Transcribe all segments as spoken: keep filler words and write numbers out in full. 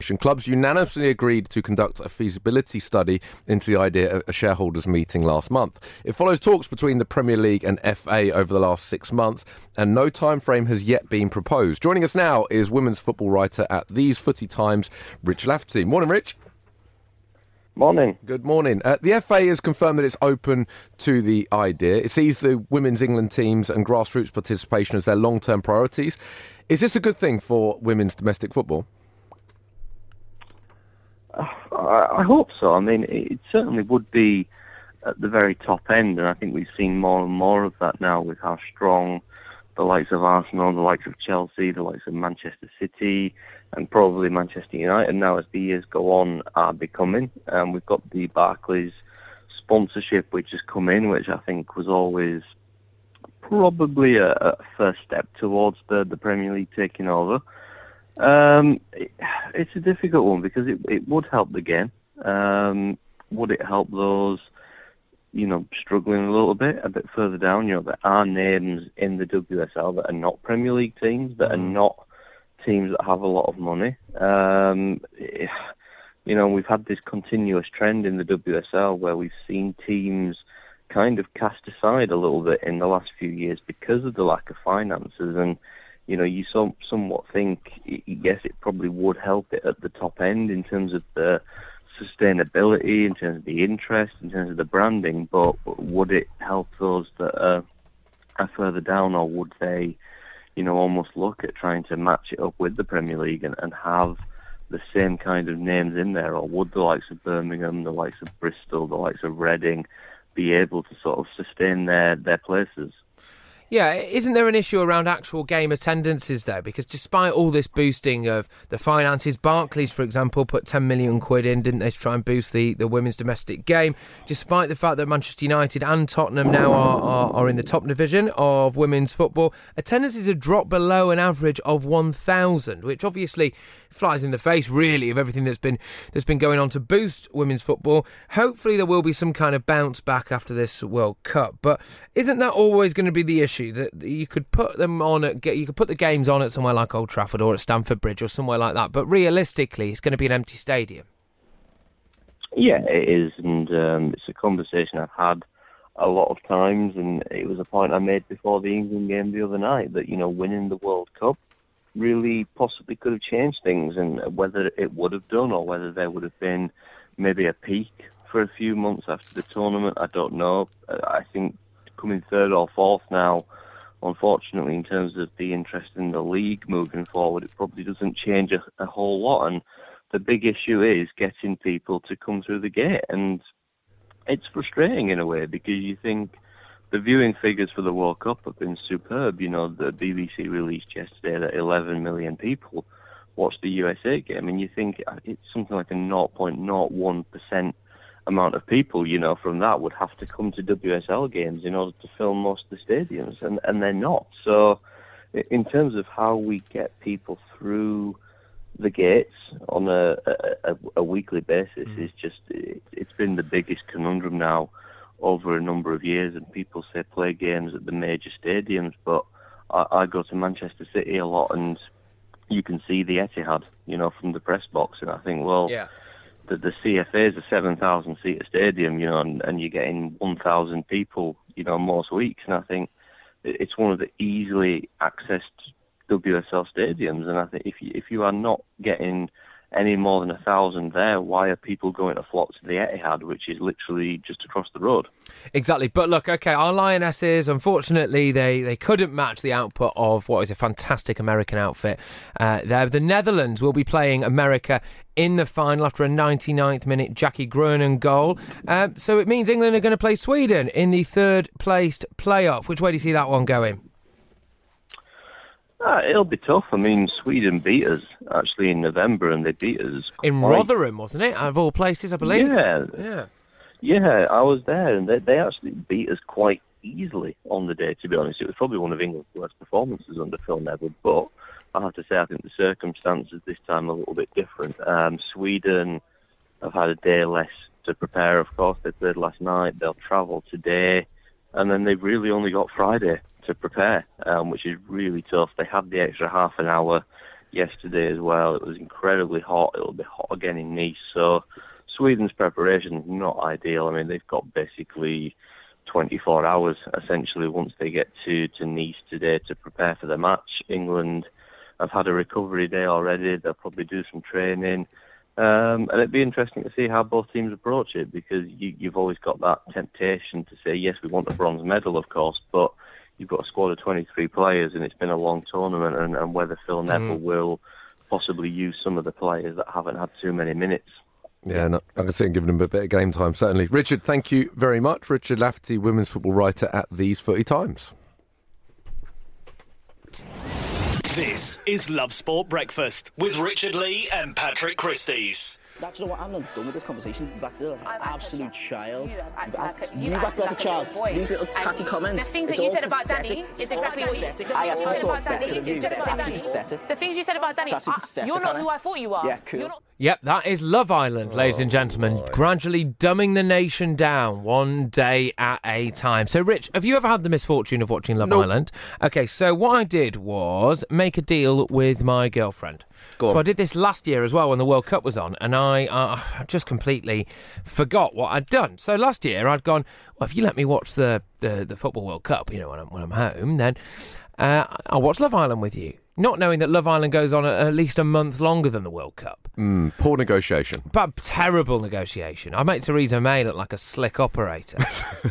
Association. Clubs unanimously agreed to conduct a feasibility study into the idea at a shareholders meeting last month. It follows talks between the Premier League and F A over the last six months, and no time frame has yet been proposed. Joining us now is women's football writer at These Footy Times, Rich Lafferty. Morning, Rich. Morning. Good morning. Uh, the F A has confirmed that it's open to the idea. It sees the women's England teams and grassroots participation as their long-term priorities. Is this a good thing for women's domestic football? Uh, I hope so. I mean, it certainly would be at the very top end, and I think we've seen more and more of that now with how strong the likes of Arsenal, the likes of Chelsea, the likes of Manchester City, and probably Manchester United now as the years go on are becoming. Um, we've got the Barclays sponsorship which has come in, which I think was always probably a, a first step towards the, the Premier League taking over. Um, it, it's a difficult one because it, it would help the game. Um, would it help those, you know, struggling a little bit, a bit further down? You know, there are names in the W S L that are not Premier League teams, that are not teams that have a lot of money. Um, you know, we've had this continuous trend in the W S L where we've seen teams kind of cast aside a little bit in the last few years because of the lack of finances. And, you know, you some, somewhat think, yes, it probably would help it at the top end in terms of the sustainability, in terms of the interest, in terms of the branding, but would it help those that are, are further down, or would they, you know, almost look at trying to match it up with the Premier League and, and have the same kind of names in there? Or would the likes of Birmingham, the likes of Bristol, the likes of Reading be able to sort of sustain their, their places? Yeah, isn't there an issue around actual game attendances though? Because despite all this boosting of the finances, Barclays, for example, put ten million quid in, didn't they, to try and boost the, the women's domestic game? Despite the fact that Manchester United and Tottenham now are, are, are in the top division of women's football, attendances have dropped below an average of one thousand, which obviously flies in the face, really, of everything that's been that's been going on to boost women's football. Hopefully there will be some kind of bounce back after this World Cup, but isn't that always going to be the issue, that you could put them on at, you could put the games on at somewhere like Old Trafford or at Stamford Bridge or somewhere like that, but realistically it's going to be an empty stadium? Yeah, it is, and um, it's a conversation I've had a lot of times, and it was a point I made before the England game the other night, that, you know, winning the World Cup really possibly could have changed things, and whether it would have done or whether there would have been maybe a peak for a few months after the tournament, I don't know. I think coming third or fourth now, unfortunately, in terms of the interest in the league moving forward, it probably doesn't change a, a whole lot, and the big issue is getting people to come through the gate, and it's frustrating in a way because you think the viewing figures for the World Cup have been superb. You know, the B B C released yesterday that eleven million people watched the U S A game, and you think it's something like a zero point zero one percent amount of people, you know, from that would have to come to W S L games in order to fill most of the stadiums, and, and they're not. So in terms of how we get people through the gates on a, a, a weekly basis, mm. is just, it, it's been the biggest conundrum now over a number of years, and people say play games at the major stadiums, but I, I go to Manchester City a lot, and you can see the Etihad, you know, from the press box, and I think, well, yeah. the, the C F A is a seven thousand seat stadium, you know, and, and you're getting one thousand people, you know, most weeks, and I think it's one of the easily accessed W S L stadiums, and I think if you, if you are not getting any more than a thousand there, why are people going to flock to the Etihad, which is literally just across the road? Exactly. But look, okay, our Lionesses, unfortunately, they, they couldn't match the output of what is a fantastic American outfit. Uh, there, the Netherlands will be playing America in the final after a ninety-ninth minute Jackie Groenen goal. Uh, so it means England are going to play Sweden in the third-placed playoff. Which way do you see that one going? Uh, it'll be tough. I mean, Sweden beat us, actually, in November, and they beat us in quite... Rotherham, wasn't it? Out of all places, I believe. Yeah. Yeah. Yeah, I was there, and they, they actually beat us quite easily on the day, to be honest. It was probably one of England's worst performances under Phil Neville, but I have to say I think the circumstances this time are a little bit different. Um, Sweden have had a day less to prepare, of course. They played last night, they'll travel today, and then they've really only got Friday to prepare, um, which is really tough. They had the extra half an hour yesterday as well. It was incredibly hot. It'll be hot again in Nice. So Sweden's preparation is not ideal. I mean, they've got basically twenty-four hours, essentially, once they get to, to Nice today to prepare for the match. England have had a recovery day already. They'll probably do some training. Um, and it'd be interesting to see how both teams approach it, because you, you've always got that temptation to say, yes, we want a bronze medal, of course, but you've got a squad of twenty-three players and it's been a long tournament, and, and whether Phil Neville mm. will possibly use some of the players that haven't had too many minutes. Yeah, no, I can see him giving them a bit of game time, certainly. Richard, thank you very much. Richard Lafferty, women's football writer at These Footy Times. This is Love Sport Breakfast with Richard Lee and Patrick Christys. That's you know what, I'm not done with this conversation. You've acted like an absolute child. You act like a, you acted like a child. These little catty comments. The things that you said about Danny is exactly what you said. I actually thought better of you. It's actually pathetic. The things you said about Danny, you're not who I thought you are. Yeah, cool. Yep, that is Love Island, ladies and gentlemen, boy. gradually dumbing the nation down one day at a time. So, Rich, have you ever had the misfortune of watching Love Nope. Island? Okay, so what I did was make a deal with my girlfriend. Go so on. I did this last year as well when the World Cup was on, and I uh, just completely forgot what I'd done. So last year I'd gone, well, if you let me watch the, the, the Football World Cup, you know, when I'm, when I'm home, then uh, I'll watch Love Island with you. Not knowing that Love Island goes on at, at least a month longer than the World Cup. Mm, poor negotiation. But terrible negotiation. I made Theresa May look like a slick operator.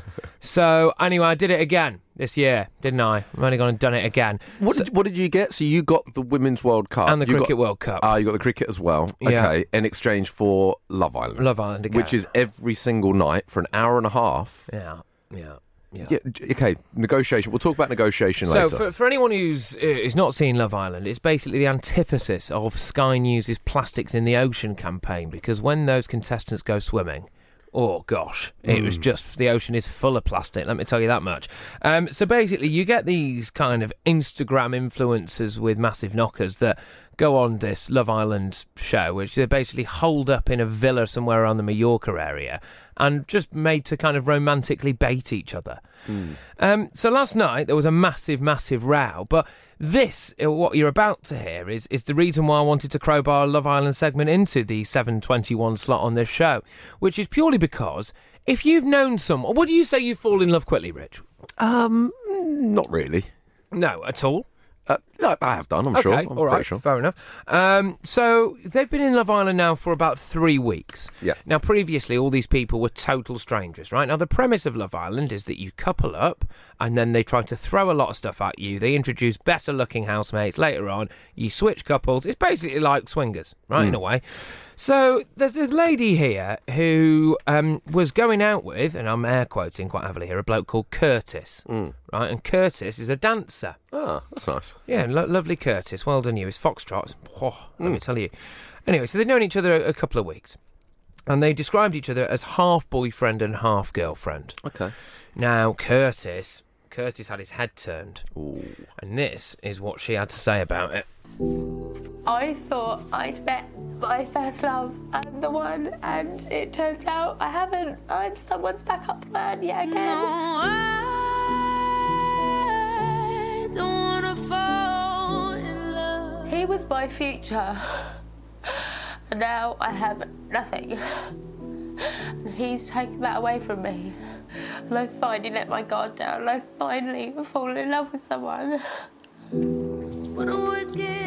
So, anyway, I did it again this year, didn't I? I'm only gone and done it again. What, So- did, what did you get? So you got the Women's World Cup. and the You Cricket got, World Cup. Ah, you got the cricket as well. Yeah. Okay, in exchange for Love Island. Love Island again. Which is every single night for an hour and a half. Yeah, yeah. Yeah. Yeah, j- okay, negotiation. We'll talk about negotiation So, later. for, for anyone who's uh, is not seen Love Island, it's basically the antithesis of Sky News' Plastics in the Ocean campaign, because when those contestants go swimming, oh gosh, it was just, the ocean is full of plastic, let me tell you that much. Um, so basically, you get these kind of Instagram influencers with massive knockers that go on this Love Island show, which they're basically holed up in a villa somewhere around the Mallorca area and just made to kind of romantically bait each other. Mm. Um, so last night there was a massive, massive row, but this, what you're about to hear, is, is the reason why I wanted to crowbar a Love Island segment into the seven twenty-one slot on this show, which is purely because if you've known someone, would you say you fall in love quickly, Rich? um, not really. No, at all. Uh, no, I have done, I'm Okay, sure. I'm all pretty right, sure. fair enough. Um, so they've been in Love Island now for about three weeks. Yeah. Now, previously, all these people were total strangers, right? Now, the premise of Love Island is that you couple up and then they try to throw a lot of stuff at you. They introduce better-looking housemates. Later on, you switch couples. It's basically like swingers, right, Mm. in a way. So there's a lady here who um, was going out with, and I'm air quoting quite heavily here, a bloke called Curtis, Mm. right? And Curtis is a dancer. Ah, that's nice. Yeah, lo- lovely Curtis. Well done you. His foxtrot. Oh, let me tell you. Anyway, so they've known each other a, a couple of weeks. And they described each other as half boyfriend and half girlfriend. Okay. Now, Curtis, Curtis had his head turned. Ooh. And this is what she had to say about it. I thought I'd met my first love and the one, and it turns out I haven't. I'm someone's backup plan yet again. No, I don't wanna fall in love. He was my future, and now I have nothing. And he's taken that away from me. And I finally let my guard down, and I finally fallen in love with someone. What a wicked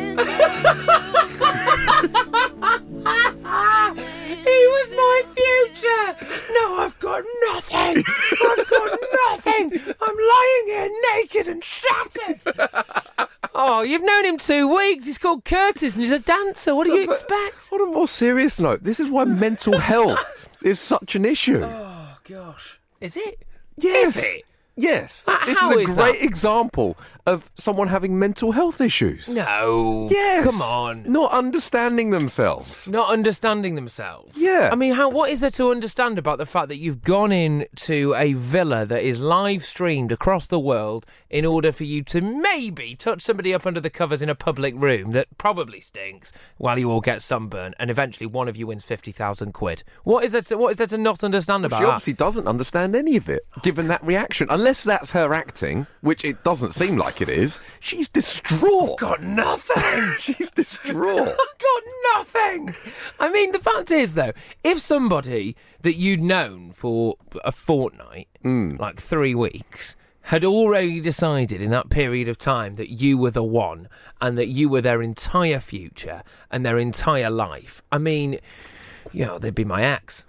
He was my future! No, I've got nothing! I've got nothing! I'm lying here naked and shattered! Oh, you've known him two weeks. He's called Curtis and he's a dancer. What do you expect? On a more serious note, this is why mental health is such an issue. Oh, gosh. Is it? Yes. Is it? Yes. Uh, this how is a is great that? example of someone having mental health issues. No. Yes. Come on. Not understanding themselves. Not understanding themselves. Yeah. I mean, how? What is there to understand about the fact that you've gone into a villa that is live streamed across the world in order for you to maybe touch somebody up under the covers in a public room that probably stinks while you all get sunburn and eventually one of you wins fifty thousand quid? What is there to, what is there to not understand about She that? obviously doesn't understand any of it, given that reaction. Unless that's her acting, which it doesn't seem like like it is. She's distraught. Got nothing. She's distraught. I've got nothing. I mean, the fact is, though, if somebody that you'd known for a fortnight, Mm. like three weeks, had already decided in that period of time that you were the one and that you were their entire future and their entire life, I mean, you know, they'd be my ex.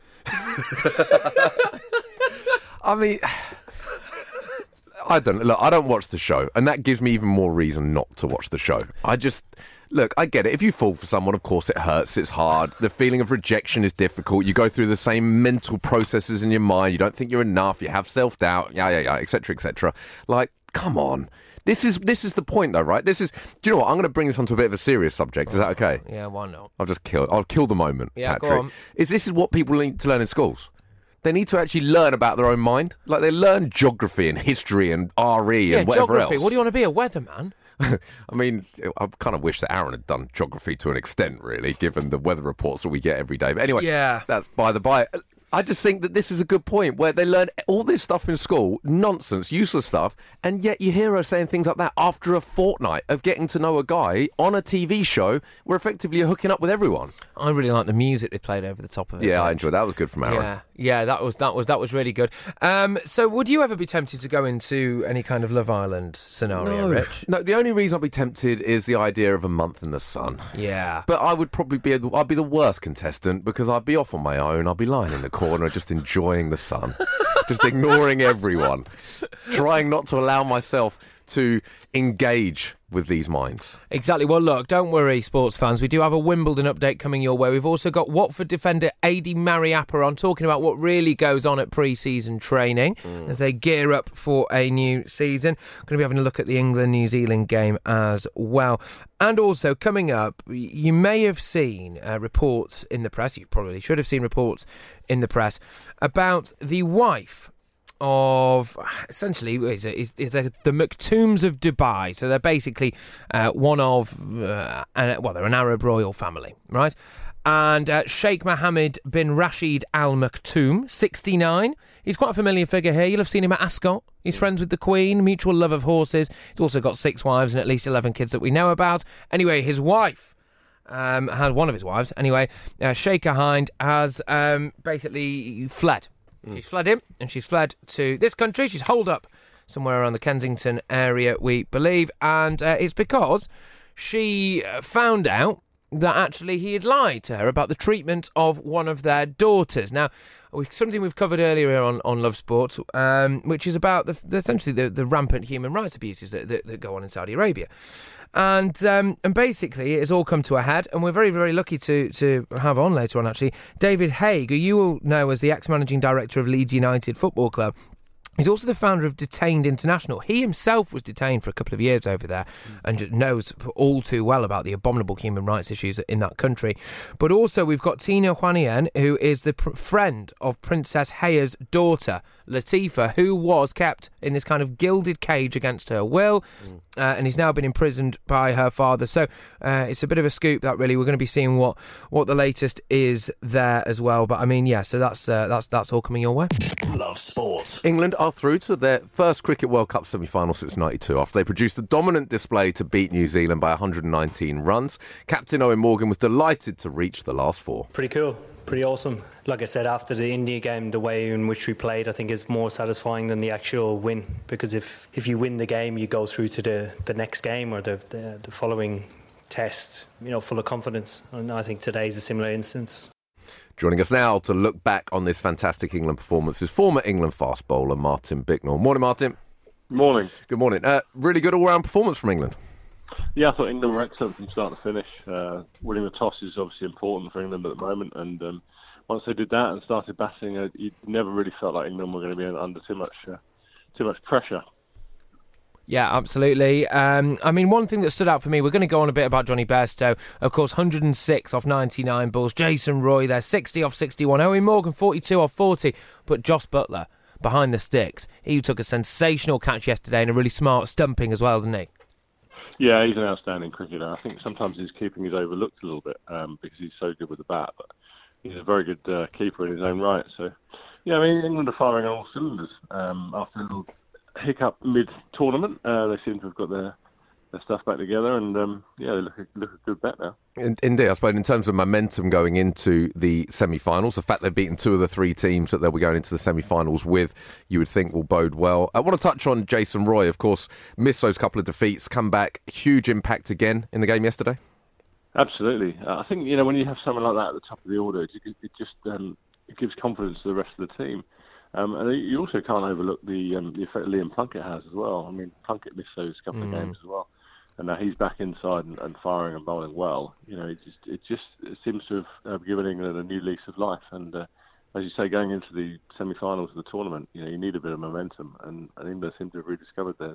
I mean, I don't look. I don't watch the show, and that gives me even more reason not to watch the show. I just look. I get it. If you fall for someone, of course, it hurts. It's hard. The feeling of rejection is difficult. You go through the same mental processes in your mind. You don't think you're enough. You have self doubt. Yeah, yeah, yeah, et cetera, et cetera. Like, come on. This is this is the point, though, right? This is. Do you know what? I'm going to bring this onto a bit of a serious subject. Is that okay? Yeah, why not? I'll just kill. I'll kill the moment. Yeah, Patrick. go on. Is this is what people need to learn in schools? They need to actually learn about their own mind. Like, they learn geography and history and R E Yeah, and whatever geography. else. What do you want to be, a weatherman? I mean, I kind of wish that Aaron had done geography to an extent, really, given the weather reports that we get every day. But anyway, Yeah. that's by the by. I just think that this is a good point where they learn all this stuff in school, nonsense, useless stuff, and yet you hear her saying things like that after a fortnight of getting to know a guy on a T V show where effectively you're hooking up with everyone. I really like the music they played over the top of it. Yeah, I enjoyed that. That was good from Aaron. Yeah, yeah, that was that was that was really good. Um, so, would you ever be tempted to go into any kind of Love Island scenario, No. Rich? No, the only reason I'd be tempted is the idea of a month in the sun. Yeah, But I would probably be I'd be the worst contestant because I'd be off on my own. I'd be lying in the corner just enjoying the sun, just ignoring everyone, trying not to allow myself to engage with these minds. exactly. Well, look, don't worry, sports fans. We do have a Wimbledon update coming your way. We've also got Watford defender Adi Mariappa on talking about what really goes on at pre-season training mm. as they gear up for a new season. Going to be having a look at the England-New Zealand game as well. And also, coming up, you may have seen uh, reports in the press, you probably should have seen reports in the press, about the wife of, essentially, is, is, is the, the Maktooms of Dubai. So they're basically uh, one of, uh, an, well, they're an Arab royal family, right? And uh, Sheikh Mohammed bin Rashid Al Maktoum, sixty-nine. He's quite a familiar figure here. You'll have seen him at Ascot. He's friends with the Queen, mutual love of horses. He's also got six wives and at least eleven kids that we know about. Anyway, his wife, um, had one of his wives, anyway, uh, Sheikha Hind, has um, basically fled. Mm. She's fled him, and she's fled to this country. She's holed up somewhere around the Kensington area, we believe, and uh, it's because she found out that actually he had lied to her about the treatment of one of their daughters. Now, something we've covered earlier on, on Love Sport, um, which is about the, the, essentially the, the rampant human rights abuses that, that, that go on in Saudi Arabia. And um, and basically, it has all come to a head, and we're very, very lucky to, to have on later on, actually, David Haig, who you will know as the ex-managing director of Leeds United Football Club. He's also the founder of Detained International. He himself was detained for a couple of years over there and knows all too well about the abominable human rights issues in that country. But also we've got Tina Juanien, who is the pr- friend of Princess Haya's daughter, Latifa, who was kept in this kind of gilded cage against her will, mm. uh, and he's now been imprisoned by her father. So uh, it's a bit of a scoop, that really. We're going to be seeing what, what the latest is there as well. But I mean, yeah, so that's uh, that's that's all coming your way. Love Sport. England are through to their first Cricket World Cup semi-final since ninety-two after they produced a dominant display to beat New Zealand by one hundred nineteen runs. Captain Owen Morgan was delighted to reach the last four. Pretty cool. Pretty awesome. Like I said, after the India game, the way in which we played, I think is more satisfying than the actual win. Because if, if you win the game, you go through to the, the next game or the, the, the following test, you know, full of confidence. And I think today's a similar instance. Joining us now to look back on this fantastic England performance is former England fast bowler Martin Bicknell. Morning, Martin. Morning. Good morning. Uh, really good all-round performance from England. Yeah, I thought England were excellent from start to finish. Uh, winning the toss is obviously important for England at the moment, and um, once they did that and started batting, uh, you never really felt like England were going to be under too much, uh, too much pressure. Yeah, absolutely. Um, I mean, one thing that stood out for me, we're going to go on a bit about Johnny Bairstow. Of course, one hundred six off ninety-nine balls. Jason Roy there, sixty off sixty-one. Owen Morgan, forty-two off forty. But Joss Buttler, behind the sticks, he took a sensational catch yesterday and a really smart stumping as well, didn't he? Yeah, he's an outstanding cricketer. I think sometimes his keeping is overlooked a little bit um, because he's so good with the bat, but he's a very good uh, keeper in his own right. So, yeah, I mean, England are firing on all cylinders um, after a little hiccup mid-tournament. Uh, they seem to have got their, their stuff back together, and um, yeah, they look a, look a good bet now. Indeed, I suppose in terms of momentum going into the semi-finals, the fact they've beaten two of the three teams that they'll be going into the semi-finals with, you would think will bode well. I want to touch on Jason Roy, of course, missed those couple of defeats, come back, huge impact again in the game yesterday. Absolutely. Uh, I think, you know, when you have someone like that at the top of the order, it, it just um, it gives confidence to the rest of the team. Um, and you also can't overlook the, um, the effect Liam Plunkett has as well. I mean, Plunkett missed those couple mm. of games as well. And now he's back inside and, and firing and bowling well. You know, it just it just it seems to have uh, given England a new lease of life. And uh, as you say, going into the semi-finals of the tournament, you know, you need a bit of momentum, and, and England seem to have rediscovered theirs.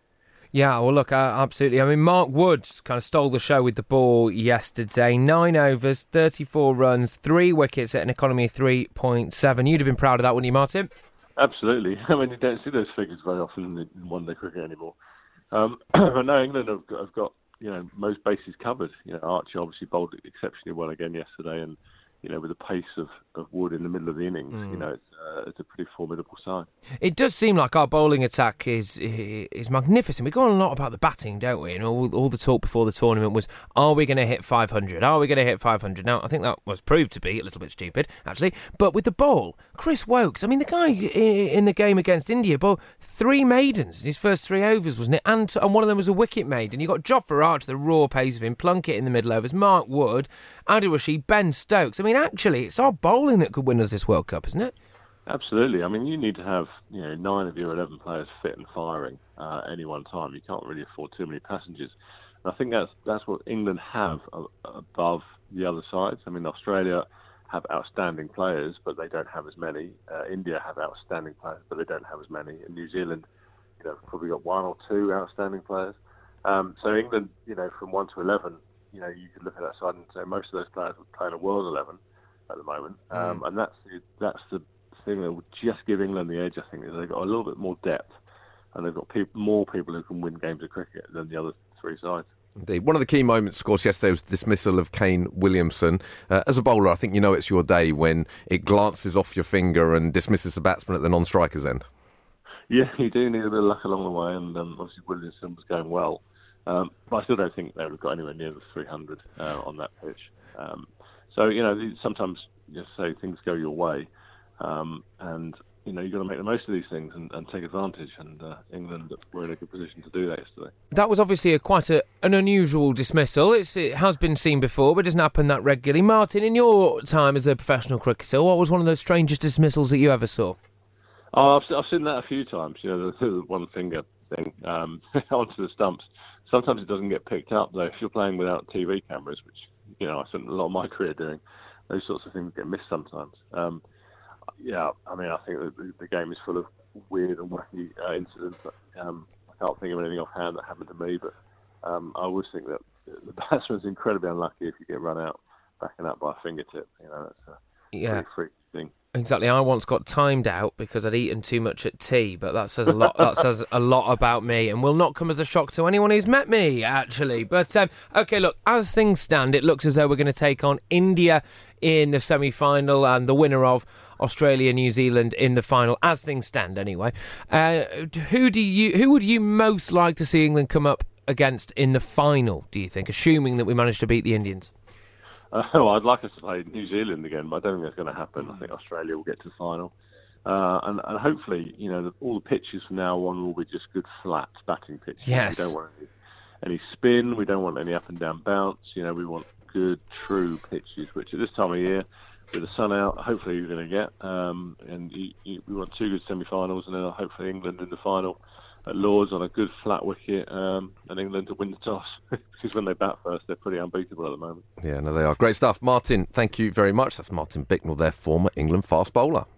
Yeah, well, look, uh, absolutely. I mean, Mark Wood kind of stole the show with the ball yesterday. Nine overs, thirty-four runs, three wickets at an economy of three point seven. You'd have been proud of that, wouldn't you, Martin? Absolutely. I mean, you don't see those figures very often in one-day cricket anymore. Um, but no, England have got, have got, you know, most bases covered. You know, Archie obviously bowled exceptionally well again yesterday, and you know, with the pace of, of Wood in the middle of the innings, mm. you know, it's, uh, it's a pretty formidable side. It does seem like our bowling attack is is magnificent. We go on a lot about the batting, don't we? And all, all the talk before the tournament was, are we going to hit five hundred? Are we going to hit five hundred? Now, I think that was proved to be a little bit stupid, actually. But with the bowl, Chris Woakes, I mean, the guy in the game against India bowled three maidens in his first three overs, wasn't it? And, and one of them was a wicket maiden. You got Jofra Archer, the raw pace of him, Plunkett in the middle overs, Mark Wood, Adil Rashid, Ben Stokes. I mean, actually, it's our bowling that could win us this World Cup, isn't it? Absolutely. I mean, you need to have, you know, nine of your eleven players fit and firing uh, at any one time. You can't really afford too many passengers. And I think that's that's what England have uh, above the other sides. I mean, Australia have outstanding players, but they don't have as many. Uh, India have outstanding players, but they don't have as many. And New Zealand, you know, probably got one or two outstanding players. Um, so England, you know, from one to eleven, you know, you could look at that side and say most of those players would play in a World eleven at the moment, um, mm. and that's the, that's the thing that would just give England the edge. I think is they've got a little bit more depth, and they've got people, more people who can win games of cricket than the other three sides. Indeed. One of the key moments, of course, yesterday was the dismissal of Kane Williamson. Uh, as a bowler, I think you know it's your day when it glances off your finger and dismisses the batsman at the non-striker's end. Yeah, you do need a bit of luck along the way, and um, obviously Williamson was going well. Um, but I still don't think they would have got anywhere near the three hundred uh, on that pitch. Um, so, you know, sometimes you say things go your way, um, and, you know, you've got to make the most of these things and, and take advantage, and uh, England were in a good position to do that yesterday. That was obviously a, quite a, an unusual dismissal. It's, it has been seen before, but it doesn't happen that regularly. Martin, in your time as a professional cricketer, what was one of those strangest dismissals that you ever saw? Oh, I've, I've seen that a few times, you know, the, the one finger thing um, onto the stumps. Sometimes it doesn't get picked up, though. If you're playing without T V cameras, which, you know, I spent a lot of my career doing, those sorts of things get missed sometimes. Um, yeah, I mean, I think the, the game is full of weird and wacky uh, incidents. Um, I can't think of anything offhand that happened to me, but um, I always think that the batsman's incredibly unlucky if you get run out backing up by a fingertip. You know, that's a yeah. pretty freaky thing. Exactly. I once got timed out because I'd eaten too much at tea, but that says a lot. That says a lot about me, and will not come as a shock to anyone who's met me, actually. But um, okay, look, as things stand, it looks as though we're going to take on India in the semi-final and the winner of Australia, New Zealand in the final. As things stand, anyway. Uh, who do you? Who would you most like to see England come up against in the final? Do you think, assuming that we manage to beat the Indians? Uh, well, I'd like us to play New Zealand again, but I don't think that's going to happen. I think Australia will get to the final. Uh, and, and hopefully, you know, the, all the pitches from now on will be just good flat batting pitches. Yes. We don't want any, any spin. We don't want any up and down bounce. You know, we want good, true pitches, which at this time of year, with the sun out, hopefully you're going to get. Um, and you, you, we want two good semi-finals, and then hopefully England in the final at Lord's on a good flat wicket, um, and England to win the toss. Because when they bat first, they're pretty unbeatable at the moment. Yeah, no, they are. Great stuff. Martin, thank you very much. That's Martin Bicknell, their former England fast bowler.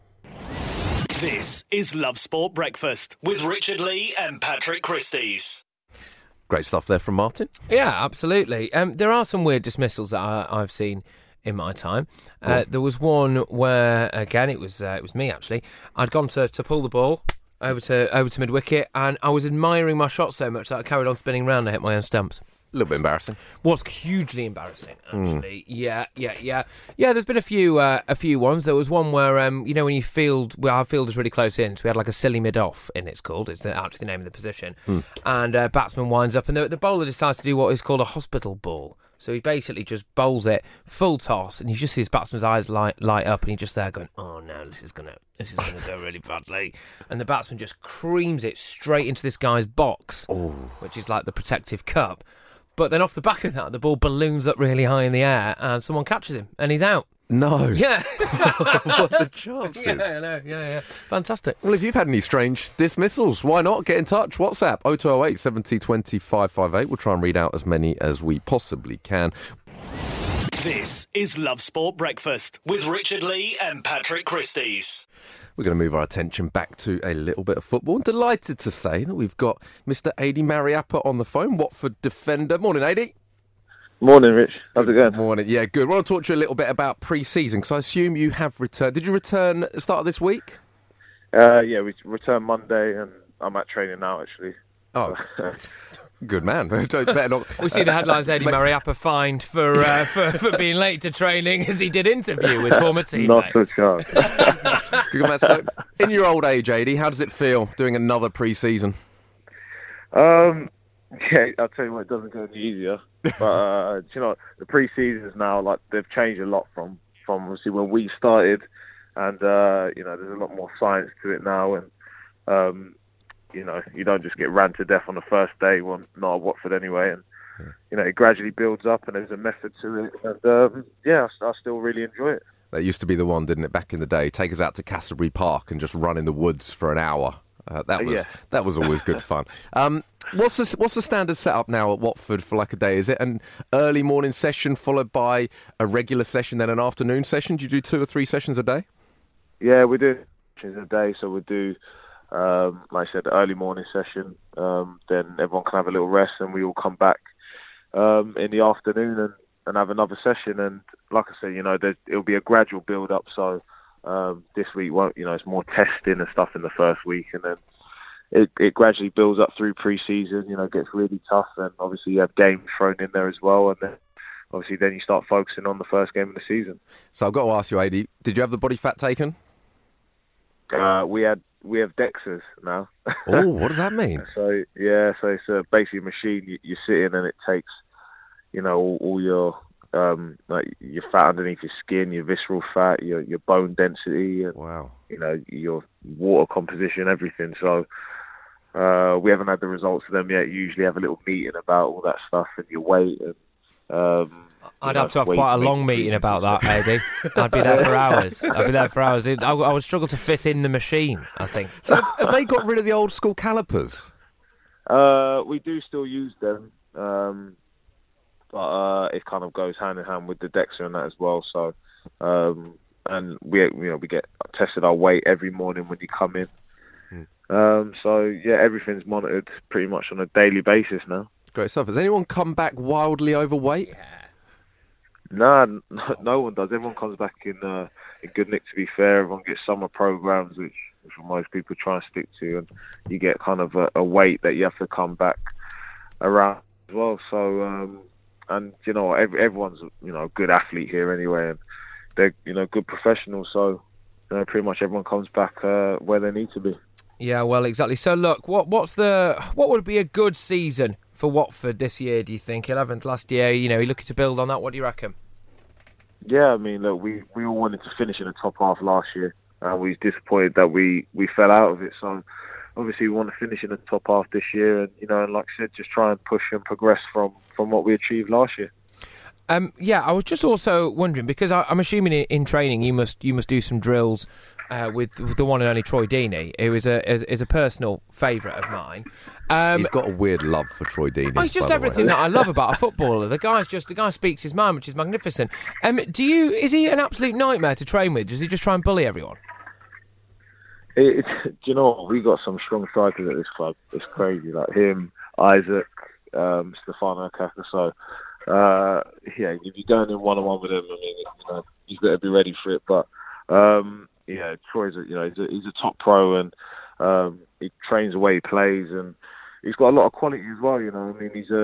This is Love Sport Breakfast with Richard Lee and Patrick Christys. Great stuff there from Martin. Yeah, absolutely. Um, there are some weird dismissals that I, I've seen in my time. Uh, there was one where, again, it was uh, it was me, actually. I'd gone to, to pull the ball over to over to mid wicket, and I was admiring my shot so much that I carried on spinning round and I hit my own stumps. A little bit embarrassing. Was hugely embarrassing, actually. Mm. Yeah, yeah, yeah, yeah. There's been a few, uh, a few ones. There was one where, um, you know, when you field, well, our field is really close in, so we had like a silly mid-off in. It's called. It's actually the name of the position. Mm. And uh, batsman winds up, and the, the bowler decides to do what is called a hospital ball. So he basically just bowls it full toss, and you just see his batsman's eyes light light up, and he's just there going, "Oh no, this is gonna, this is gonna go really badly." And the batsman just creams it straight into this guy's box, Ooh. which is like the protective cup. But then off the back of that, the ball balloons up really high in the air and someone catches him and he's out. No. Yeah. What are the chances? Yeah, I know. Yeah, yeah. Fantastic. Well, if you've had any strange dismissals, why not get in touch? WhatsApp oh two oh eight, seventy, twenty, five five eight. We'll try and read out as many as we possibly can. This is Love Sport Breakfast with Richard Lee and Patrick Christys. We're going to move our attention back to a little bit of football. I'm delighted to say that we've got Mister Adi Mariappa on the phone, Watford defender. Morning, Adi. Morning, Rich. How's it going? Morning. Yeah, good. I want to talk to you a little bit about pre-season, because I assume you have returned. Did you return at the start of this week? Uh, yeah, we returned Monday, and I'm at training now, actually. Oh, good man. Better not. We see the headlines, Adi Mariappa fined for, uh, for for being late to training as he did interview with former teammate. Not a chance. Good man. So, in your old age, Adi, how does it feel doing another pre-season? Um, yeah, I'll tell you what, it doesn't get any easier. But, uh, you know, the pre-seasons now, like, they've changed a lot from, from obviously when we started. And, uh, you know, there's a lot more science to it now. And, um, you know, you don't just get ran to death on the first day, well, not at Watford anyway. And, yeah. you know, it gradually builds up and there's a method to it. And, um, yeah, I, I still really enjoy it. That used to be the one, didn't it, back in the day? Take us out to Castlebury Park and just run in the woods for an hour. Uh, that was yeah. that was always good fun. Um, what's the what's the standard setup now at Watford for like a day? Is it an early morning session followed by a regular session, then an afternoon session? Do you do two or three sessions a day? Yeah, we do sessions a day. So we do, um, like I said, the early morning session. Um, then everyone can have a little rest, and we all come back um, in the afternoon and, and have another session. And like I said, you know, it'll be a gradual build up. So. Um, this week won't, you know, it's more testing and stuff in the first week, and then it, it gradually builds up through pre-season. You know, it gets really tough, and obviously you have games thrown in there as well, and then obviously then you start focusing on the first game of the season. So I've got to ask you, Adi, did you have the body fat taken? Uh, we had we have DEXAs now. Oh, what does that mean? So yeah, so it's a, basically a machine you, you sit in, and it takes, you know, all, all your Um, like your fat underneath your skin, your visceral fat, your your bone density, and wow, you know, your water composition, everything. So uh, we haven't had the results of them yet. You usually have a little meeting about all that stuff and your weight. And um, I'd have to have quite a long meeting about that, Adi. I'd be there for hours. I'd be there for hours. I, I would struggle to fit in the machine, I think. So have they got rid of the old school calipers? Uh, we do still use them. Um, But uh, it kind of goes hand in hand with the DEXA and that as well. So, um, and we, you know, we get tested our weight every morning when you come in. Mm. Um, so yeah, everything's monitored pretty much on a daily basis now. Great stuff. Has anyone come back wildly overweight? Yeah. Nah, no, no one does. Everyone comes back in uh, in good nick. To be fair, everyone gets summer programs, which, which most people try and stick to, and you get kind of a, a weight that you have to come back around as well. So. Um, And, you know, every, everyone's, you know, a good athlete here anyway, and they're, you know, good professionals. So, you know, pretty much everyone comes back uh, where they need to be. Yeah, well, exactly. So, look, what what's the what would be a good season for Watford this year, do you think? eleventh last year, you know, you're looking to build on that. What do you reckon? Yeah, I mean, look, we, we all wanted to finish in the top half last year. Uh, we was disappointed that we, we fell out of it. So, obviously, we want to finish in the top half this year, and you know, and like I said, just try and push and progress from, from what we achieved last year. Um, yeah, I was just also wondering, because I, I'm assuming in, in training you must you must do some drills uh, with, with the one and only Troy Deeney, who is a is, is a personal favourite of mine. Um, he's got a weird love for Troy Deeney. Oh, it's just everything that I love about a footballer. The guy's just the guy speaks his mind, which is magnificent. Um, do you is he an absolute nightmare to train with? Does he just try and bully everyone? It, it's, do you know what? We got some strong strikers at this club. It's crazy, like him, Isaac, um, Stefano Kaka. So, uh, yeah, if you're going in one on one with him, I mean, you know, you've got to be ready for it. But um, yeah, Troy's a, you know he's a, he's a top pro, and um, he trains the way he plays, and he's got a lot of quality as well. You know, I mean, he's a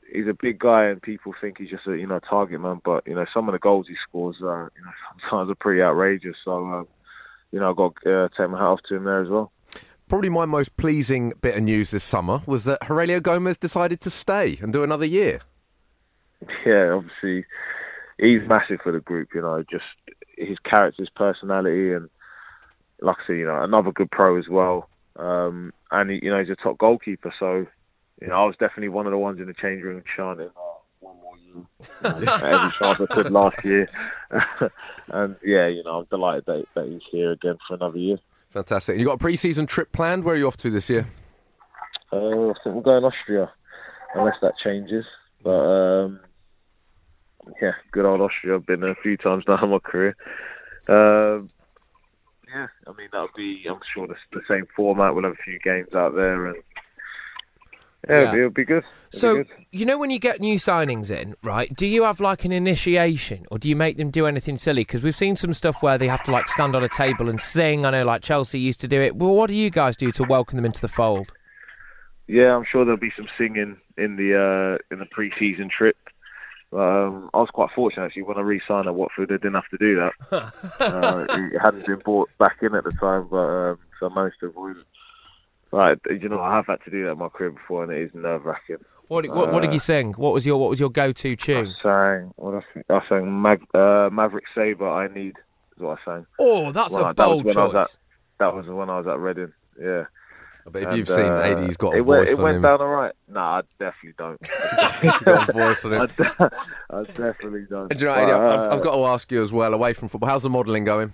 he's a big guy, and people think he's just a you know target man. But you know, some of the goals he scores, uh, you know, sometimes are pretty outrageous. So um, you know, I've got to uh, take my hat off to him there as well. Probably my most pleasing bit of news this summer was that Aurelio Gomez decided to stay and do another year. Yeah, obviously, he's massive for the group. You know, just his character, his personality, and like I said, you know, another good pro as well. Um, and he, you know, he's a top goalkeeper. So, you know, I was definitely one of the ones in the change room chanting, oh, one more year. You know, every chance I could last year. And yeah, you know, I'm delighted that, that he's here again for another year. Fantastic. You got a pre-season trip planned? Where are you off to this year? Uh, I think we're going to Austria, unless that changes. But um, yeah, good old Austria. I've been there a few times now in my career. Um, yeah, I mean that'll be. I'm sure the, the same format. We'll have a few games out there, and yeah, Yeah. It'll, be, it'll be good. It'll So, be good. you know when you get new signings in, right, do you have like an initiation or do you make them do anything silly? Because we've seen some stuff where they have to like stand on a table and sing. I know like Chelsea used to do it. Well, what do you guys do to welcome them into the fold? Yeah, I'm sure there'll be some singing in the uh, in the pre-season trip. Um, I was quite fortunate actually when I re-signed at Watford. I didn't have to do that. uh, it hadn't been brought back in at the time, but um, so I managed to avoid it. Right, you know, I have had to do that in my career before, and it is nerve-wracking. What, what, what did you sing? What was your What was your go-to tune? I sang. What I, sang? I sang Mag, uh, Maverick Sabre. I Need is what I sang. Oh, that's when a I, bold that was when choice. I was at, that was when I was at Reading. Yeah. But if And, you've seen uh, A D's got a it voice went, it on went him. down all right. No, I definitely don't. You've got a voice on him. I, de- I definitely don't. And do you know, But, A D, I've, uh, I've got to ask you as well, away from football, how's the modelling going?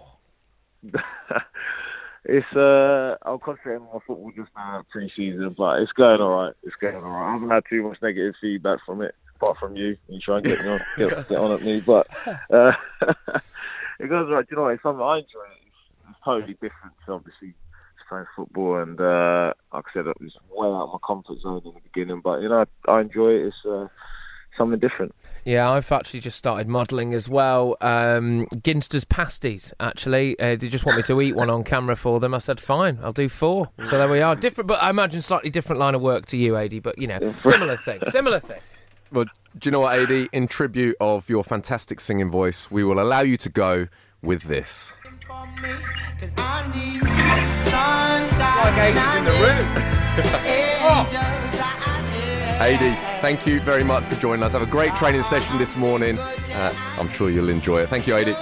It's uh, I'm concentrating on my football just now pre-season, but it's going all right. It's going all right. I haven't had too much negative feedback from it, apart from you. You try and get me on, get, get on at me, but uh, it goes all right. Do you know what? It's something I enjoy. It's, it's totally different to obviously playing football, and uh, like I said, it was way out of my comfort zone in the beginning, but you know, I, I enjoy it. It's uh, something different. Yeah, I've actually just started modelling as well. Um, Ginster's pasties, actually. Uh, they just want me to eat one on camera for them. I said, fine, I'll do four. So there we are. Different, but I imagine slightly different line of work to you, A D, but, you know, similar thing, similar thing. Well, do you know what, A D? In tribute of your fantastic singing voice, we will allow you to go with this. It's like A D's in the room. Oh. A D, thank you very much for joining us. Have a great training session this morning. Uh, I'm sure you'll enjoy it. Thank you, A D.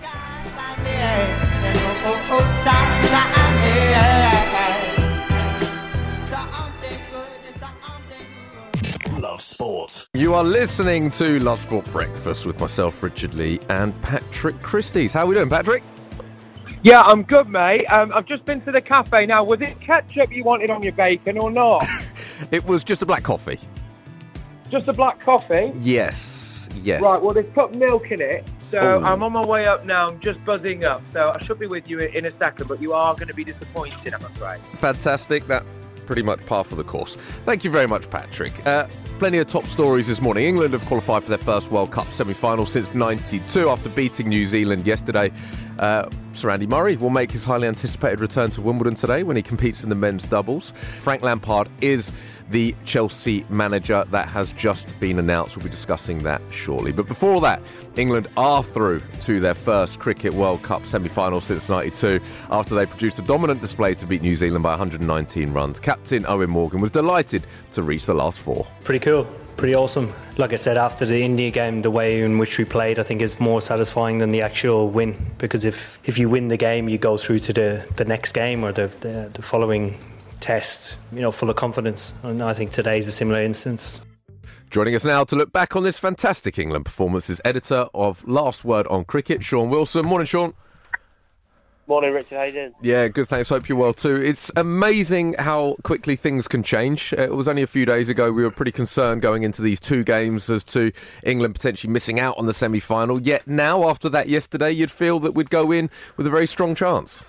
Love Sport. You are listening to Love Sport Breakfast with myself, Richard Lee, and Patrick Christys. How are we doing, Patrick? Yeah, I'm good, mate. Um, I've just been to the cafe now. Was it ketchup you wanted on your bacon or not? It was just a black coffee. Just a black coffee? Yes, yes. Right, well, they've put milk in it. So Ooh. I'm on my way up now. I'm just buzzing up. So I should be with you in a second, but you are going to be disappointed, I'm afraid. Fantastic. That pretty much par for the course. Thank you very much, Patrick. Uh, plenty of top stories this morning. England have qualified for their first World Cup semi-final since ninety-two after beating New Zealand yesterday. Uh, Sir Andy Murray will make his highly anticipated return to Wimbledon today when he competes in the men's doubles. Frank Lampard is the Chelsea manager. That has just been announced. We'll be discussing that shortly. But before that, England are through to their first Cricket World Cup semi-final since ninety-two after they produced a dominant display to beat New Zealand by one hundred nineteen runs. Captain Owen Morgan was delighted to reach the last four. Pretty cool. Pretty awesome. Like I said, after the India game, the way in which we played, I think is more satisfying than the actual win. Because if, if you win the game, you go through to the, the next game or the, the, the following test, you know, full of confidence. And I think today's a similar instance. Joining us now to look back on this fantastic England performance is editor of Last Word on Cricket, Sean Wilson. Morning, Sean. Morning, Richard. How you doing? Yeah, good, thanks. Hope you're well too. It's amazing how quickly things can change. It was only a few days ago we were pretty concerned going into these two games as to England potentially missing out on the semi-final. Yet now, after that yesterday, you'd feel that we'd go in with a very strong chance.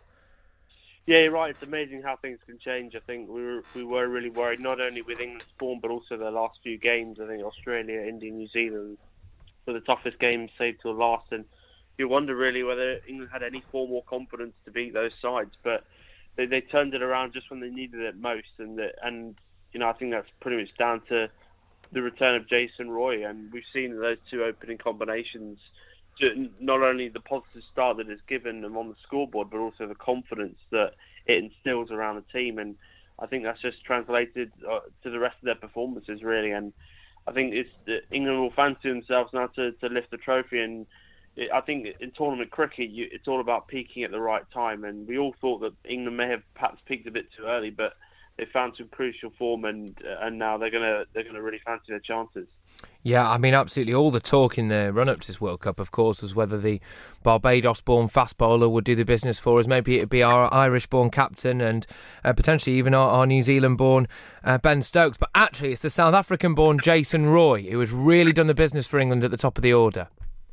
Yeah, you're right. It's amazing how things can change. I think we were we were really worried, not only with England's form, but also their last few games. I think Australia, India, New Zealand were the toughest games, saved till last. And you wonder really whether England had any form or confidence to beat those sides. But they, they turned it around just when they needed it most. And, the, and you know, I think that's pretty much down to the return of Jason Roy, and we've seen those two opening combinations, not only the positive start that it's given them on the scoreboard, but also the confidence that it instills around the team. And I think that's just translated uh, to the rest of their performances, really. And I think it's uh, England will fancy themselves now to, to lift the trophy. And it, I think in tournament cricket, you, it's all about peaking at the right time. And we all thought that England may have perhaps peaked a bit too early, but they found some crucial form, and uh, and now they're gonna they're gonna really fancy their chances. Yeah, I mean, absolutely. All the talk in the run-up to this World Cup, of course, was whether the Barbados-born fast bowler would do the business for us. Maybe it'd be our Irish-born captain and uh, potentially even our, our New Zealand-born uh, Ben Stokes. But actually, it's the South African-born Jason Roy who has really done the business for England at the top of the order.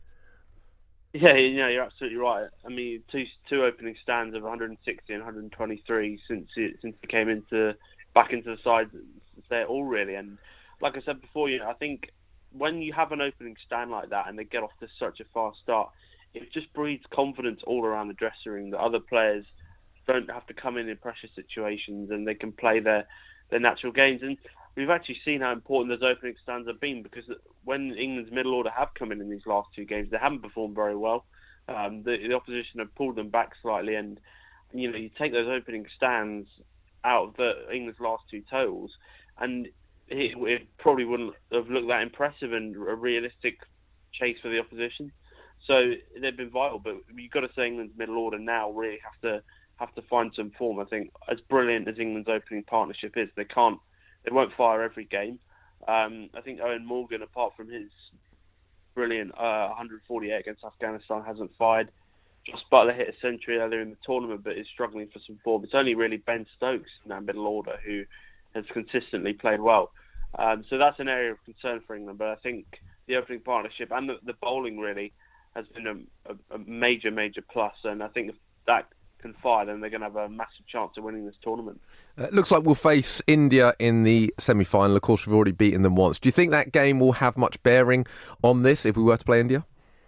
Yeah, you know, you're absolutely right. I mean, two two opening stands of one hundred sixty and one hundred twenty-three since it, since he came into back into the side. They're all really, and like I said before, you know, I think when you have an opening stand like that and they get off to such a fast start, it just breeds confidence all around the dressing room that other players don't have to come in in pressure situations and they can play their their natural games. And we've actually seen how important those opening stands have been, because when England's middle order have come in in these last two games, they haven't performed very well. Um, the, the opposition have pulled them back slightly, and you know, you take those opening stands out of the, England's last two totals, and it, it probably wouldn't have looked that impressive and a realistic chase for the opposition. So they've been vital, but you've got to say England's middle order now really have to have to find some form. I think as brilliant as England's opening partnership is, they can't. They won't fire every game. Um, I think Owen Morgan, apart from his brilliant uh, one hundred forty-eight against Afghanistan, hasn't fired. Joss Buttler hit a century earlier in the tournament, but is struggling for some form. It's only really Ben Stokes in that middle order who has consistently played well. Um, so that's an area of concern for England. But I think the opening partnership and the, the bowling really has been a, a, a major, major plus. And I think if that can fire, then they're going to have a massive chance of winning this tournament. Uh, looks like we'll face India in the semi-final. Of course, we've already beaten them once. Do you think that game will have much bearing on this if we were to play India?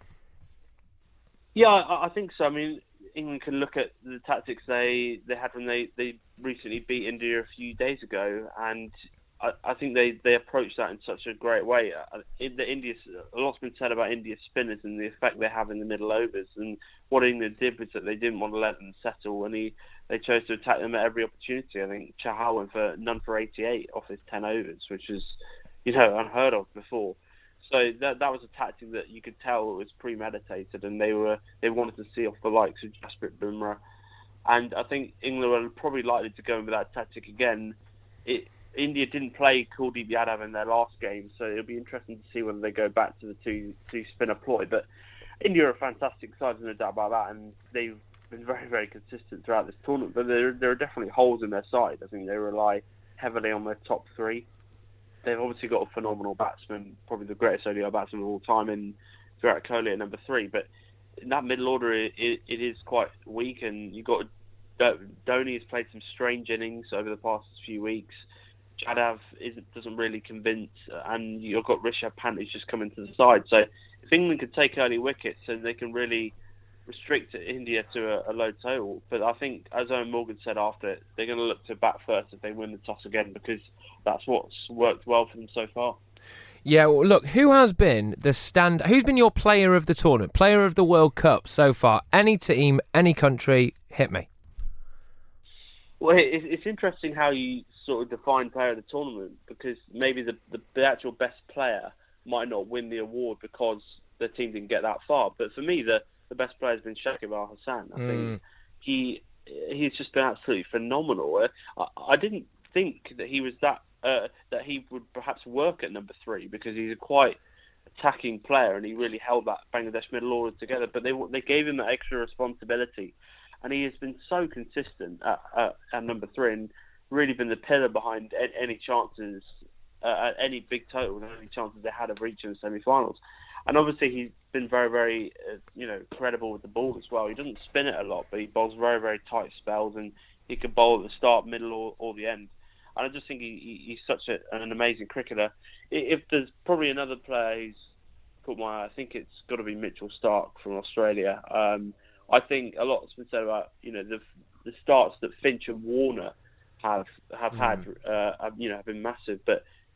Yeah, I, I think so. I mean, England can look at the tactics they, they had when they, they recently beat India a few days ago, and I, I think they, they approached that in such a great way. In the India, a lot's been said about India's spinners and the effect they have in the middle overs, and what England did was that they didn't want to let them settle, and he, they chose to attack them at every opportunity. I think Chahal went for none for eighty-eight off his ten overs, which is, you know, unheard of before. So that that was a tactic that you could tell was premeditated, and they were they wanted to see off the likes of Jasprit Bumrah. And I think England were probably likely to go in with that tactic again. It, India didn't play Kuldeep Yadav in their last game, so it'll be interesting to see whether they go back to the two two spinner ploy. But India are a fantastic side, there's no doubt about that, and they've been very, very consistent throughout this tournament. But there there are definitely holes in their side. I think they rely heavily on their top three. They've obviously got a phenomenal batsman, probably the greatest O D I batsman of all time, in Virat Kohli at number three. But in that middle order, it, it, it is quite weak, and you've got Dhoni has played some strange innings over the past few weeks. Yadav isn't, doesn't really convince, and you've got Rishabh Pant who's just coming to the side. So if England could take early wickets, then they can really restrict India to a, a low total. But I think, as Owen Morgan said after it, they're going to look to bat first if they win the toss again, because that's what's worked well for them so far. Yeah, well, look, who has been the stand? Who's been your player of the tournament, player of the World Cup so far? Any team, any country, hit me. Well, it's interesting how you sort of define player of the tournament, because maybe the, the, the actual best player might not win the award because the team didn't get that far. But for me, the, the best player has been Shakib Al Hasan. I mm. think he he's just been absolutely phenomenal. I, I didn't think that he was that uh, that he would perhaps work at number three, because he's a quite attacking player and he really held that Bangladesh middle order together. But they they gave him that extra responsibility, and he has been so consistent at, at, at number three, and really been the pillar behind any chances, uh, at any big total, and any chances they had of reaching the semi-finals. And obviously he's been very, very, uh, you know, credible with the ball as well. He doesn't spin it a lot, but he bowls very, very tight spells, and he can bowl at the start, middle, or, or the end. And I just think he, he, he's such a, an amazing cricketer. If there's probably another player who's caught my eye, I think it's got to be Mitchell Starc from Australia. Um, I think a lot's been said about, you know, the the starts that Finch and Warner have have mm. had, uh, have, you know, have been massive. But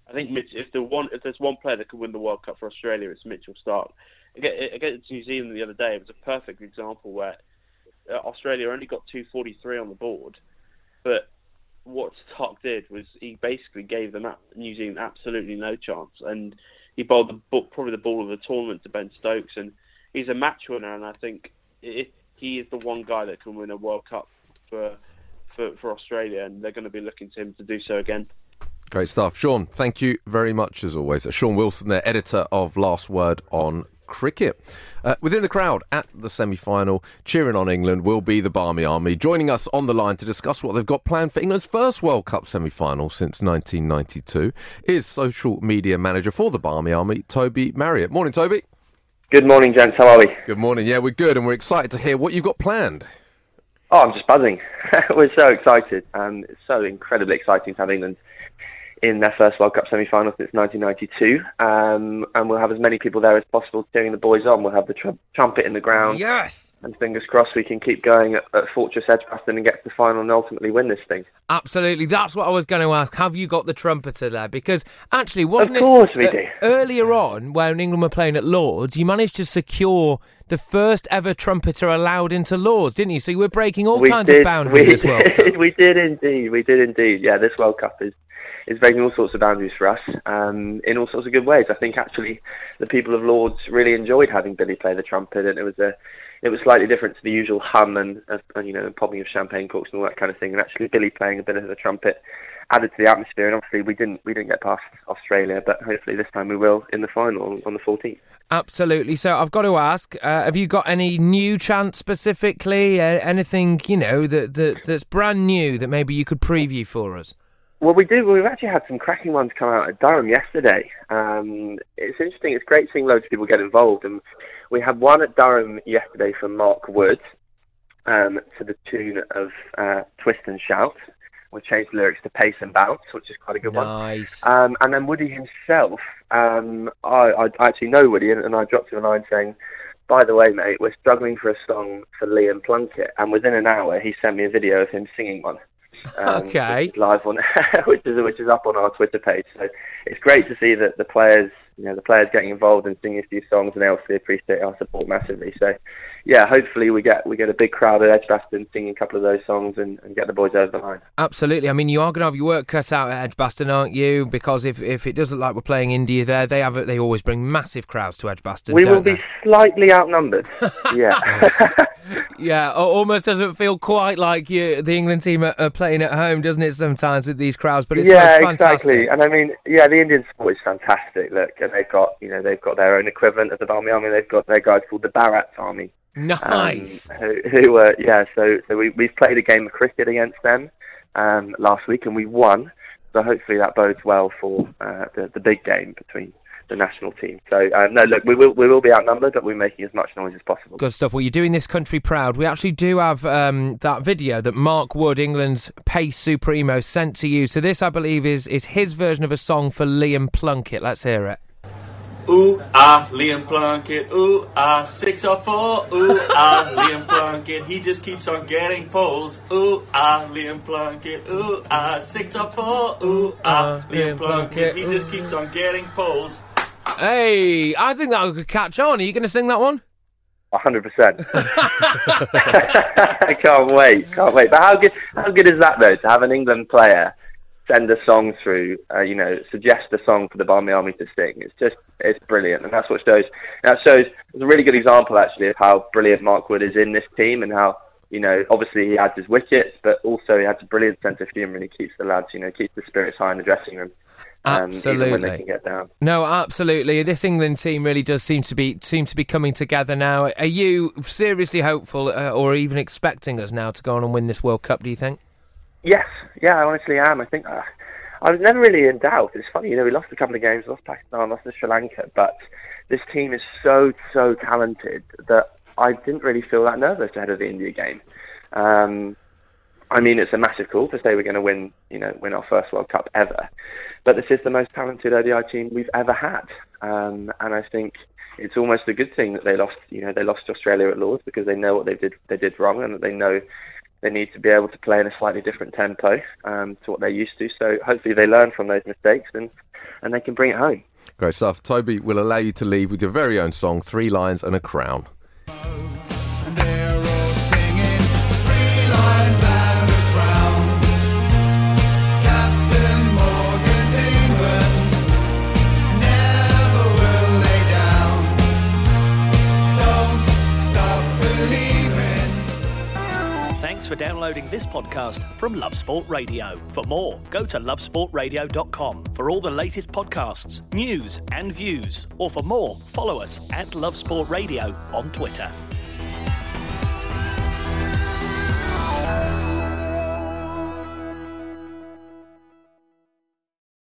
I think Mitch, if the one if there's one player that could win the World Cup for Australia, it's Mitchell Starc. Against New Zealand the other day, it was a perfect example where uh, Australia only got two forty-three on the board, but what Starc did was he basically gave them New Zealand absolutely no chance, and he bowled the, probably the ball of the tournament to Ben Stokes, and he's a match winner, and I think it, he is the one guy that can win a World Cup for, for for Australia, and they're going to be looking to him to do so again. Great stuff. Sean, thank you very much as always. Sean Wilson there, editor of Last Word on Cricket. Uh, within the crowd at the semi-final, cheering on England, will be the Barmy Army. Joining us on the line to discuss what they've got planned for England's first World Cup semi-final since nineteen ninety-two is social media manager for the Barmy Army, Toby Marriott. Morning, Toby. Good morning, gents. How are we? Good morning. Yeah, we're good, and we're excited to hear what you've got planned. Oh, I'm just buzzing. We're so excited. Um, it's so incredibly exciting to have England in their first World Cup semi-final since nineteen ninety-two, um, and we'll have as many people there as possible cheering the boys on. We'll have the tr- trumpet in the ground. Yes! And fingers crossed we can keep going at, at Fortress Edgbaston and get to the final and ultimately win this thing. Absolutely, that's what I was going to ask. Have you got the trumpeter there? Because actually, wasn't it... Of course we uh, do. Earlier on, when England were playing at Lords, you managed to secure the first ever trumpeter allowed into Lords, didn't you? So you were breaking all we kinds did, of boundaries we this World did, Cup. We did indeed, we did indeed. Yeah, this World Cup is is breaking all sorts of boundaries for us um, in all sorts of good ways. I think actually the people of Lords really enjoyed having Billy play the trumpet, and it was a it was slightly different to the usual hum and, uh, and you know the popping of champagne corks and all that kind of thing. And actually Billy playing a bit of the trumpet added to the atmosphere. And obviously we didn't we didn't get past Australia, but hopefully this time we will in the final on the fourteenth. Absolutely. So I've got to ask, uh, have you got any new chants specifically? Uh, anything you know that, that that's brand new that maybe you could preview for us? Well, we do. We've actually had some cracking ones come out at Durham yesterday. Um, it's interesting. It's great seeing loads of people get involved. And we had one at Durham yesterday from Mark Wood um, to the tune of uh, Twist and Shout. We changed the lyrics to Pace and Bounce, which is quite a good nice. one. Um, and then Woody himself, um, I, I actually know Woody, and, and I dropped him a line saying, by the way, mate, we're struggling for a song for Liam Plunkett. And within an hour, he sent me a video of him singing one. Um, okay. Which is live on, which is which is up on our Twitter page. So it's great to see that the players, you know, the players getting involved and singing a few songs, and they obviously appreciate our support massively. So, yeah, hopefully we get we get a big crowd at Edgbaston singing a couple of those songs and, and get the boys over the line. Absolutely. I mean, you are going to have your work cut out at Edgbaston, aren't you? Because if, if it doesn't look like we're playing India there, they have they always bring massive crowds to Edgbaston. We don't will they? be slightly outnumbered. Yeah. Yeah, almost doesn't feel quite like you, the England team are, are playing at home, doesn't it, sometimes with these crowds? But it's yeah, so fantastic. exactly. And I mean, yeah, the Indian sport is fantastic. Look, and they've got, you know, they've got their own equivalent of the Barmy Army. They've got their guys called the Bharat Army. Nice. Um, who, who uh, yeah, so so we we've played a game of cricket against them um, last week and we won. So hopefully that bodes well for uh, the the big game between the national team. So um, no, look, we will we will be outnumbered, but we're making as much noise as possible. Good stuff. Well, you're doing this country proud. We actually do have um, that video that Mark Wood, England's pace supremo, sent to you. So this, I believe, is is his version of a song for Liam Plunkett. Let's hear it. Ooh ah, Liam Plunkett. Ooh ah, six or four. Ooh ah, Liam Plunkett. He just keeps on getting poles. Ooh ah, Liam Plunkett. Ooh ah, six or four. Ooh ah, Liam Plunkett. He just keeps on getting poles. Hey, I think that could catch on. Are you going to sing that one? A hundred percent. I can't wait, can't wait. But how good, how good is that though, to have an England player send a song through, uh, you know, suggest a song for the Barmy Army to sing? It's just, it's brilliant, and that's what shows. That shows. It's a really good example actually of how brilliant Mark Wood is in this team, and how, you know, obviously he adds his wickets, but also he has a brilliant sense of humour, and he keeps the lads, you know, keeps the spirits high in the dressing room. Um, Absolutely. Even when they can get down. No, absolutely. This England team really does seem to be seem to be coming together now. Are you seriously hopeful, uh, or even expecting us now to go on and win this World Cup? Do you think? Yes, yeah, I honestly am. I think uh, I was never really in doubt. It's funny, you know, we lost a couple of games, lost Pakistan, lost to Sri Lanka, but this team is so so talented that I didn't really feel that nervous ahead of the India game. Um, I mean, it's a massive call to say we're going to win, you know, win our first World Cup ever. But this is the most talented O D I team we've ever had, um, and I think it's almost a good thing that they lost. You know, they lost to Australia at Lords because they know what they did they did wrong, and that they know they need to be able to play in a slightly different tempo um, to what they're used to. So hopefully they learn from those mistakes and, and they can bring it home. Great stuff. Toby will allow you to leave with your very own song, Three Lions and a Crown. Thanks for downloading this podcast from Love Sport Radio. For more, go to love sport radio dot com for all the latest podcasts, news and views. Or for more, follow us at Love Sport Radio on Twitter.